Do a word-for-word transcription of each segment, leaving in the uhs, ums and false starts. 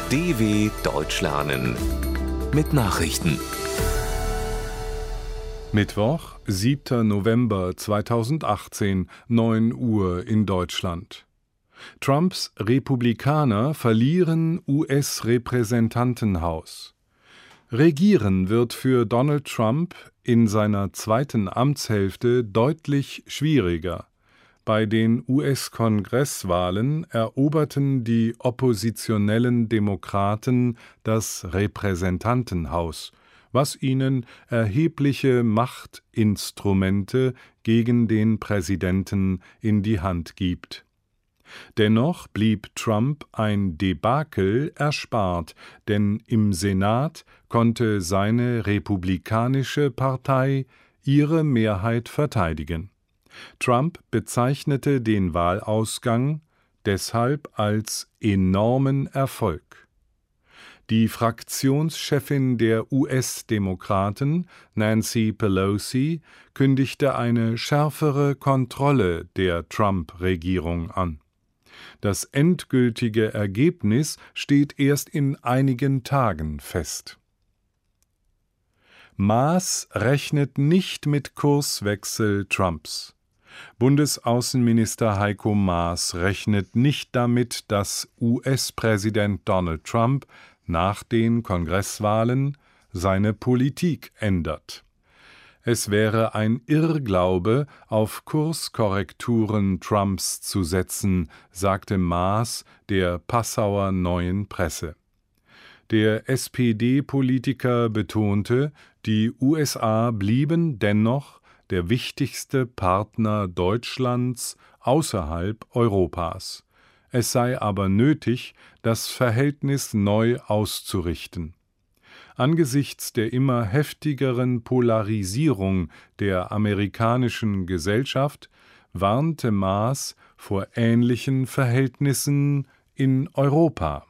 D W Deutsch lernen mit Nachrichten. Mittwoch, siebter November zweitausendachtzehn, neun Uhr in Deutschland. Trumps Republikaner verlieren U S-Repräsentantenhaus. Regieren wird für Donald Trump in seiner zweiten Amtshälfte deutlich schwieriger. Bei den U S-Kongresswahlen eroberten die oppositionellen Demokraten das Repräsentantenhaus, was ihnen erhebliche Machtinstrumente gegen den Präsidenten in die Hand gibt. Dennoch blieb Trump ein Debakel erspart, denn im Senat konnte seine republikanische Partei ihre Mehrheit verteidigen. Trump bezeichnete den Wahlausgang deshalb als enormen Erfolg. Die Fraktionschefin der U S-Demokraten, Nancy Pelosi, kündigte eine schärfere Kontrolle der Trump-Regierung an. Das endgültige Ergebnis steht erst in einigen Tagen fest. Maas rechnet nicht mit Kurswechsel Trumps. Bundesaußenminister Heiko Maas rechnet nicht damit, dass U S-Präsident Donald Trump nach den Kongresswahlen seine Politik ändert. Es wäre ein Irrglaube, auf Kurskorrekturen Trumps zu setzen, sagte Maas der Passauer Neuen Presse. Der S P D-Politiker betonte, die U S A blieben dennoch der wichtigste Partner Deutschlands außerhalb Europas. Es sei aber nötig, das Verhältnis neu auszurichten. Angesichts der immer heftigeren Polarisierung der amerikanischen Gesellschaft warnte Maas vor ähnlichen Verhältnissen in Europa.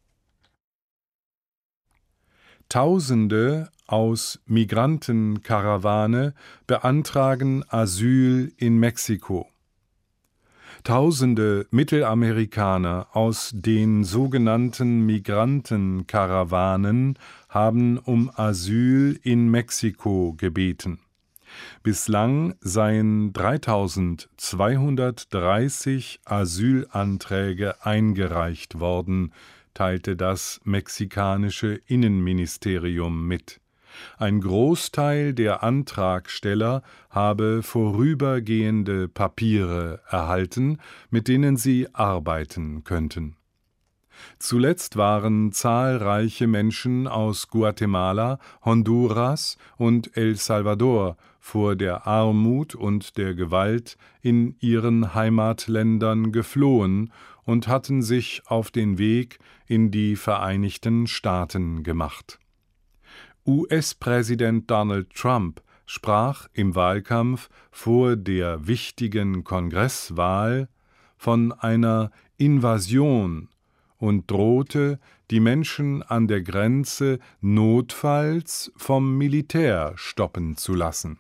Tausende aus Migrantenkarawane beantragen Asyl in Mexiko. Tausende Mittelamerikaner aus den sogenannten Migrantenkarawanen haben um Asyl in Mexiko gebeten. Bislang seien dreitausendzweihundertdreißig Asylanträge eingereicht worden, teilte das mexikanische Innenministerium mit. Ein Großteil der Antragsteller habe vorübergehende Papiere erhalten, mit denen sie arbeiten könnten. Zuletzt waren zahlreiche Menschen aus Guatemala, Honduras und El Salvador vor der Armut und der Gewalt in ihren Heimatländern geflohen und hatten sich auf den Weg in die Vereinigten Staaten gemacht. U S-Präsident Donald Trump sprach im Wahlkampf vor der wichtigen Kongresswahl von einer Invasion und drohte, die Menschen an der Grenze notfalls vom Militär stoppen zu lassen.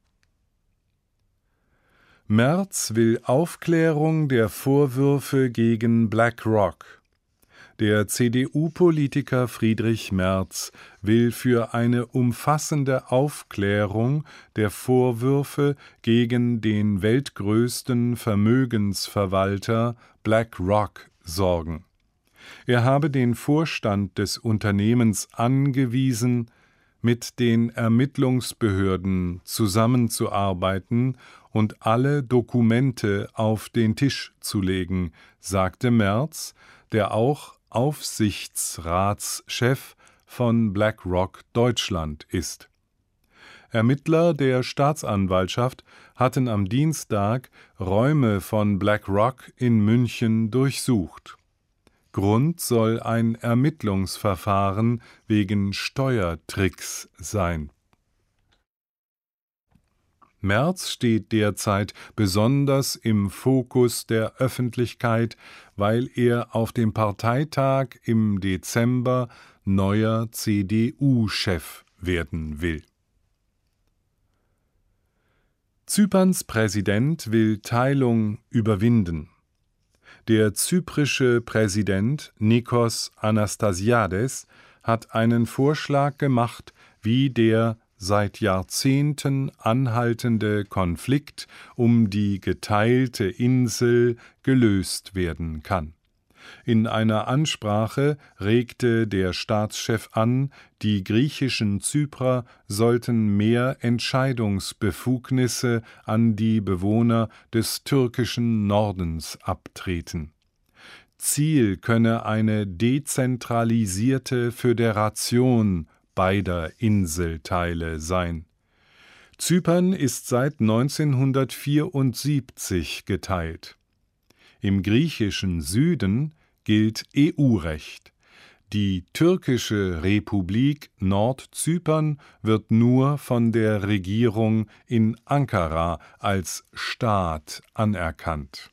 Merz will Aufklärung der Vorwürfe gegen BlackRock. Der C D U-Politiker Friedrich Merz will für eine umfassende Aufklärung der Vorwürfe gegen den weltgrößten Vermögensverwalter BlackRock sorgen. Er habe den Vorstand des Unternehmens angewiesen, mit den Ermittlungsbehörden zusammenzuarbeiten und alle Dokumente auf den Tisch zu legen, sagte Merz, der auch Aufsichtsratschef von BlackRock Deutschland ist. Ermittler der Staatsanwaltschaft hatten am Dienstag Räume von BlackRock in München durchsucht. Grund soll ein Ermittlungsverfahren wegen Steuertricks sein. Merz steht derzeit besonders im Fokus der Öffentlichkeit, weil er auf dem Parteitag im Dezember neuer C D U-Chef werden will. Zyperns Präsident will Teilung überwinden. Der zyprische Präsident Nikos Anastasiades hat einen Vorschlag gemacht, wie der seit Jahrzehnten anhaltende Konflikt um die geteilte Insel gelöst werden kann. In einer Ansprache regte der Staatschef an, die griechischen Zyprer sollten mehr Entscheidungsbefugnisse an die Bewohner des türkischen Nordens abtreten. Ziel könne eine dezentralisierte Föderation beider Inselteile sein. Zypern ist seit neunzehnhundertvierundsiebzig geteilt. Im griechischen Süden gilt E U-Recht. Die türkische Republik Nordzypern wird nur von der Regierung in Ankara als Staat anerkannt.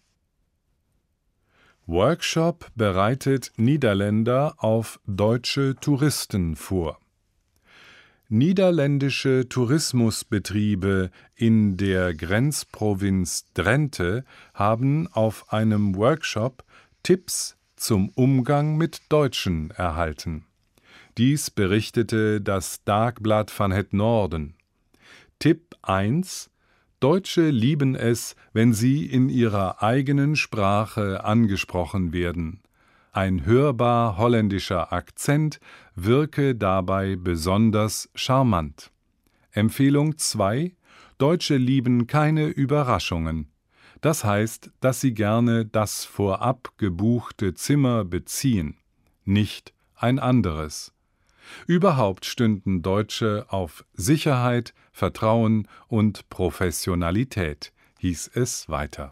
Workshop bereitet Niederländer auf deutsche Touristen vor. Niederländische Tourismusbetriebe in der Grenzprovinz Drenthe haben auf einem Workshop Tipps zum Umgang mit Deutschen erhalten. Dies berichtete das Dagblad van het Noorden. Tipp eins: Deutsche lieben es, wenn sie in ihrer eigenen Sprache angesprochen werden. Ein hörbar holländischer Akzent wirke dabei besonders charmant. Empfehlung zwei: Deutsche lieben keine Überraschungen. Das heißt, dass sie gerne das vorab gebuchte Zimmer beziehen, nicht ein anderes. Überhaupt stünden Deutsche auf Sicherheit, Vertrauen und Professionalität, hieß es weiter.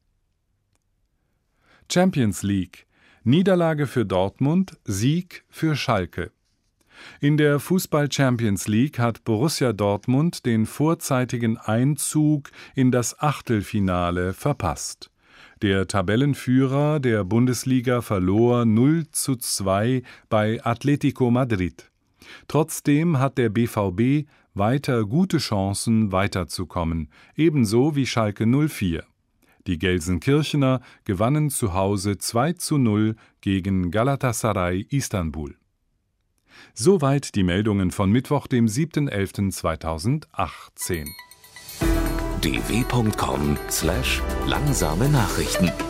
Champions League: Niederlage für Dortmund, Sieg für Schalke. In der Fußball-Champions League hat Borussia Dortmund den vorzeitigen Einzug in das Achtelfinale verpasst. Der Tabellenführer der Bundesliga verlor null zu zwei bei Atletico Madrid. Trotzdem hat der B V B weiter gute Chancen, weiterzukommen, ebenso wie Schalke null vier. Die Gelsenkirchener gewannen zu Hause zwei zu null gegen Galatasaray Istanbul. Soweit die Meldungen von Mittwoch, dem siebten elften zweitausendachtzehn. d w punkt com slash langsame Nachrichten